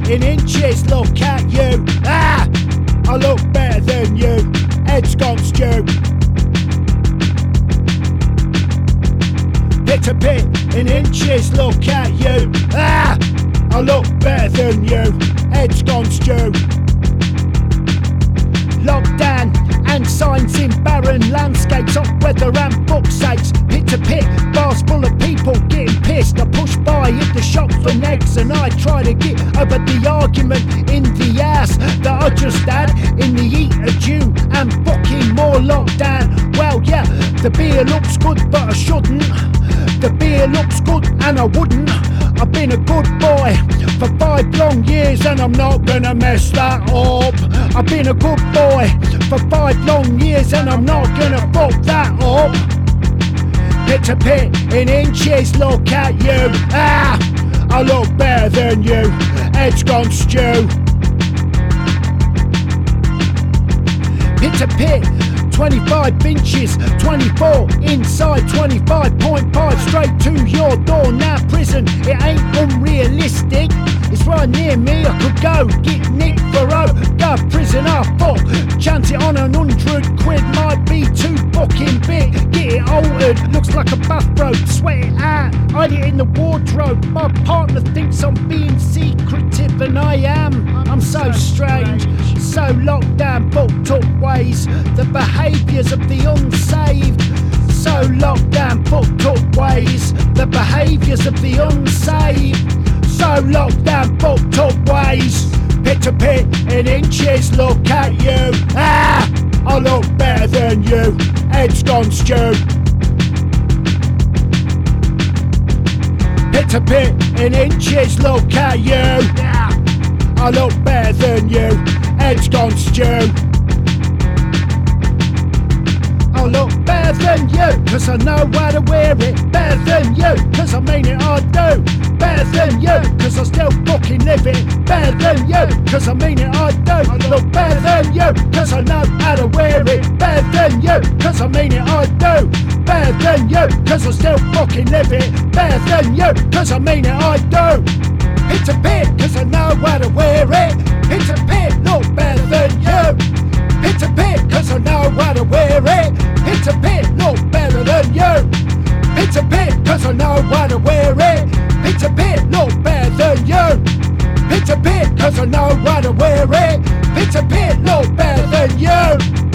in inches, look at you. Ah, I look better than you. Head's gone stew. Pit to pit in inches, look at you. Ah, I look better than you. Head's gone stew. Lockdown and signs in barren landscapes, hot weather and book sakes. Pit to pit, bars full of people getting pissed. I push by, hit the shop for next, and I try to get over the argument in the ass that I just had in the heat of June and booking more lockdown. Well, yeah, the beer looks good, but I shouldn't. The beer looks good and I wouldn't. I've been a good boy for 5 long years and I'm not gonna mess that up. I've been a good boy for 5 long years and I'm not gonna fuck that up. Pit to pit in inches, look at you. Ah, I look better than you. Head's gone stew. Pit to pit, 25 inches, 24 inside, 25.5 straight to your door. Now prison, it ain't unrealistic. It's right near me, I could go get nicked for go prison, fuck. Chance it on 100 quid might be too fucking big. Get it altered, looks like a bathrobe. Sweat it out, hide it in the wardrobe. My partner thinks I'm being secretive and I am. I'm so strange, so locked down, booked up ways. The behaviours of the unsaved. So locked down, booked up ways. The behaviours of the unsaved. So locked down, booked up ways. Pit to pit in inches, look at you. Ah, I look better than you. Head's gone stew. Pit to pit in inches, look at you. Ah, I look better than you. Head's gone stew. I look better than you, cause I know how to wear it. Better than you, cause I mean it, I do. Better than you, cause I still fucking live it. Better than you, cause I mean it, I do. I look better than you, cause I know how to wear it. Better than you, cause I mean it, I do. Better than you, cause I still fucking live it. Better than you, cause I mean it, I do. Pit to pit, cause I know how to wear it. Pit to pit, look better than you. Pit to pit, cause I know how to wear it. Pit to pit, look better than you. Pit to pit, cause I know how to wear it. Pit to pit, look better than you. Pit to pit, cause I know how to wear it. Pit to pit, look better than you.